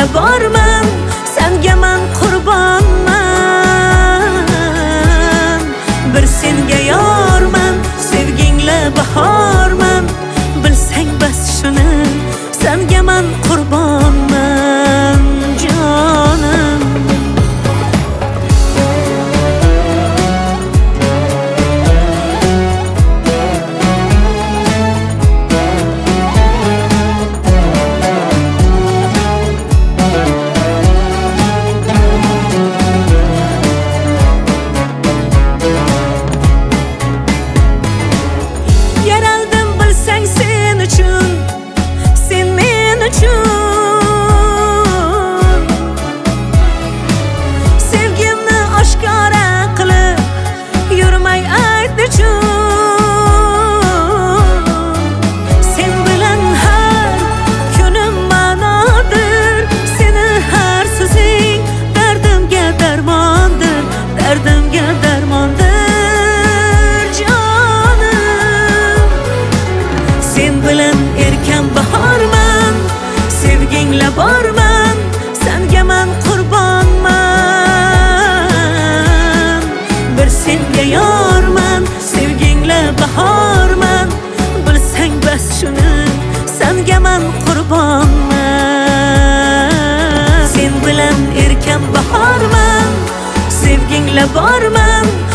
borman, senga men qurbonman. Bir senga yorman, sevgingla bahorman. Bilsang bas shuni, senga men qurbonman jonim. Sevgimni oshkora qilib yurmay aytdi-chu. Sen bilan har kunim ma'nodir, seni har so'zing dardimga darmondir, dardimga darmondir jonim. Sen bilan erkan bahorman, sevgingla borman, senga men qurbonman. Bir senga yorman, sevgingla bahorman. Bilsang bas shuni, senga men qurbonman. Sen bilan erkan bahorman, sevgingla borman.